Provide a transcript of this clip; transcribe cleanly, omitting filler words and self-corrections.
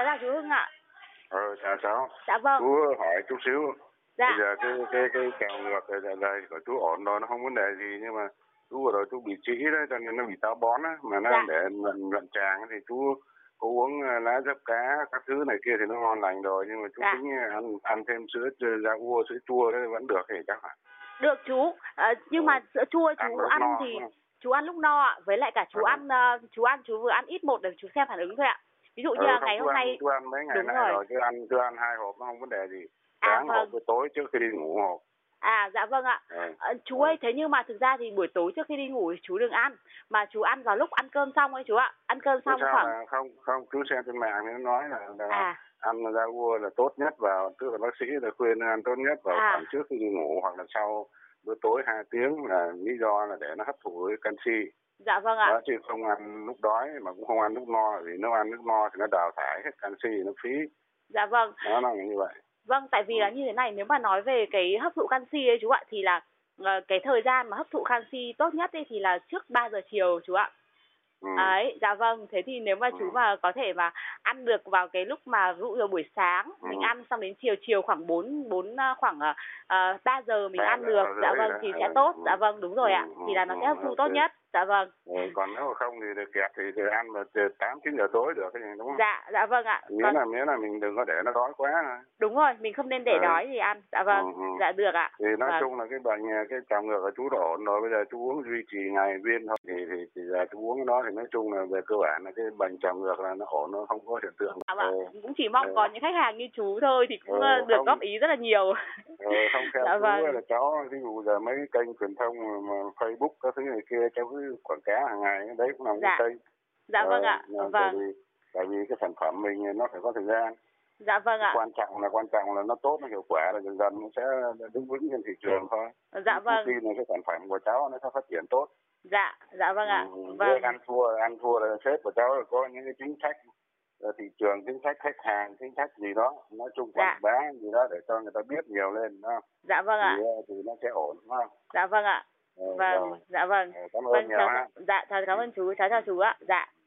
chào chú Hưng ạ. Chào cháu. Dạ vâng. Chú hỏi chút xíu. Dạ. Bây giờ cái kèo ngược này của chú ổn rồi, nó không vấn đề gì, nhưng mà chú vừa rồi chú bị trĩ đấy, cho nên nó bị táo bón á, mà nó để nhuận tràng thì chú có uống lá dấp cá các thứ này kia thì nó ngon lành rồi, nhưng mà chú tính ăn thêm sữa ra ua, sữa chua đấy vẫn được thì chắc hả? Được chú, nhưng mà sữa chua chú ăn thì chú ăn lúc no ạ, với lại cả chú chú vừa ăn ít một để chú xem phản ứng thôi ạ. Ví dụ như là ngày hôm nay chú ăn mấy ngày nay rồi, chứ ăn 2 hộp nó không vấn đề gì. Sáng hộp với tối trước khi đi ngủ hộp. Dạ vâng ạ. Chú ơi, thế nhưng mà thực ra thì buổi tối trước khi đi ngủ thì chú đừng ăn, mà chú ăn vào lúc ăn cơm xong ấy chú ạ. Ăn cơm xong khoảng không chú xem trên mạng nó nói là ăn ra cua là tốt nhất vào, tức là bác sĩ là khuyên ăn tốt nhất vào khoảng trước khi đi ngủ hoặc là sau bữa tối 2 tiếng, là lý do là để nó hấp thụ cái canxi. Dạ vâng ạ. Đó, chứ không ăn lúc đói mà cũng không ăn lúc no, vì nếu ăn lúc no thì nó đào thải hết canxi, nó phí. Dạ vâng. Nó là như vậy. Vâng, tại vì là như thế này, nếu mà nói về cái hấp thụ canxi ấy chú ạ, thì là cái thời gian mà hấp thụ canxi tốt nhất ấy thì là trước 3 giờ chiều chú ạ. Đấy, dạ vâng, thế thì nếu mà chú mà có thể mà ăn được vào cái lúc mà ví dụ như buổi sáng mình ăn, xong đến chiều khoảng 3 giờ mình ăn được, dạ vâng, thì sẽ tốt. Dạ vâng, đúng rồi ạ, thì là nó sẽ hấp thụ tốt nhất. Dạ vâng. Còn nếu mà không thì kẹt thì ăn vào 8-9 giờ tối được cái gì, đúng không? Dạ vâng ạ. Miễn là mình đừng có để nó đói quá. Đúng rồi, mình không nên để đói thì ăn. Dạ vâng. Dạ được ạ. Thì nói chung là cái bệnh cái trào ngược của chú đã ổn rồi, bây giờ chú uống duy trì ngày viên thôi, thì giờ chú uống cái đó thì nói chung là về cơ bản là cái bệnh trào ngược là nó ổn, nó không có hiện tượng. Cũng chỉ mong có những khách hàng như chú thôi thì cũng được góp ý rất là nhiều. Không theo chú là cháu, ví dụ giờ mấy kênh truyền thông mà Facebook các thứ này kia cháu cứ quảng cáo hàng ngày, đấy cũng là một kênh. Dạ vâng ạ. Vâng. Tại vì cái sản phẩm mình nó phải có thời gian. Dạ vâng ạ. Quan trọng là nó tốt, nó hiệu quả, là dần dần nó sẽ đứng vững trên thị trường thôi. Dạ vâng. Khi là cái sản phẩm của cháu nó sẽ phát triển tốt. Dạ vâng ạ. Vâng. Ăn thua là sếp của cháu là có những cái chính sách thị trường, chính sách khách hàng, chính sách gì đó, nói chung quảng bá gì đó để cho người ta biết nhiều lên, đúng không? Dạ vâng ạ. Thì nó sẽ ổn, đúng không? Dạ vâng ạ. Vâng, dạ vâng. Cảm ơn nhiều ha. Dạ, cảm ơn chú, cháu chào chú ạ. Dạ.